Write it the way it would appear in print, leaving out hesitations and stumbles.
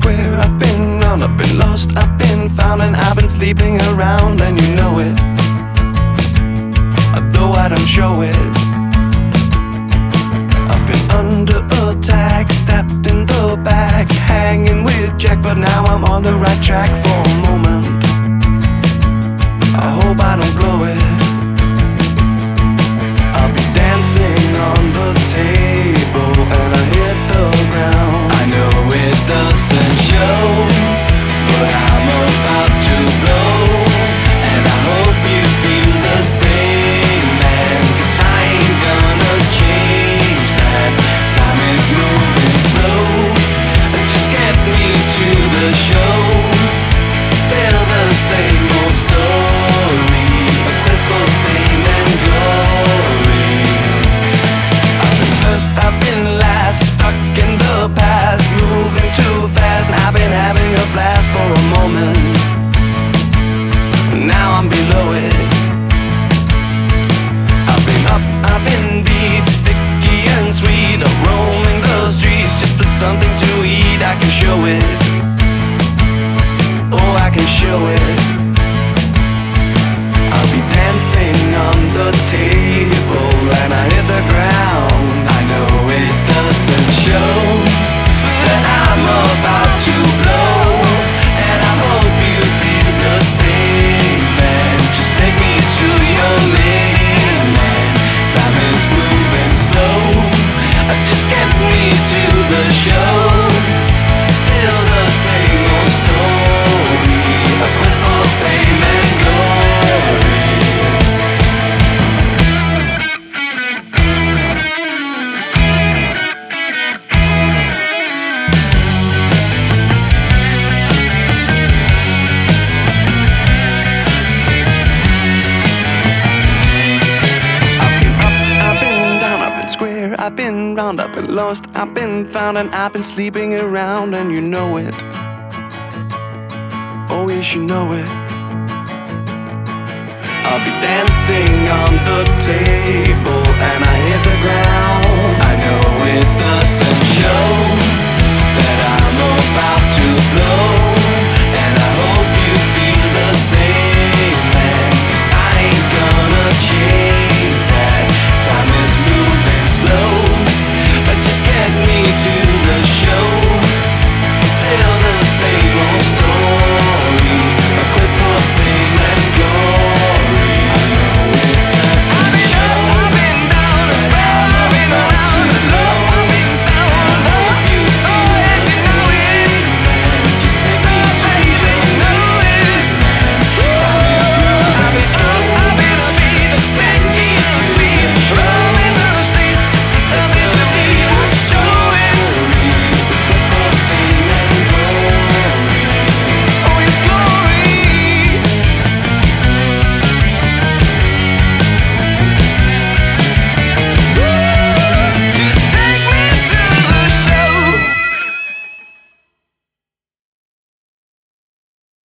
square, I've been round, I've been lost, I've been found, and I've been sleeping around, and you know it, though I don't show it. I've been under attack, stabbed in the back, hanging with Jack, but now I'm on the right track for a moment. I hope I don't blow it. I'll be dancing on the table and I hit the ground. I know it doesn't show, but I'm about to blow, and I hope you feel the same, man, 'cause I ain't gonna change that. Time is moving slow, just get me to the show. Still the same old story, a quest for fame and glory. I've been first, I've been last, stuck in the past, moving too fast, and I've been having a blast for a moment. Now I'm below it. I've been up, I've been beat, sticky and sweet, roaming the streets just for something to eat. I can show it, oh I can show it. I'll be dancing on the table and I hit the ground. I know it doesn't show that I'm about to blow, and I hope you feel the same, man. Just take me to your mainland. Time is moving slow, just get me to the show. Still the same old story, a quest for fame and glory. I've been round, I've been lost, I've been found, and I've been sleeping around, and you know it. Oh yes, you know it. I'll be dancing on the table and I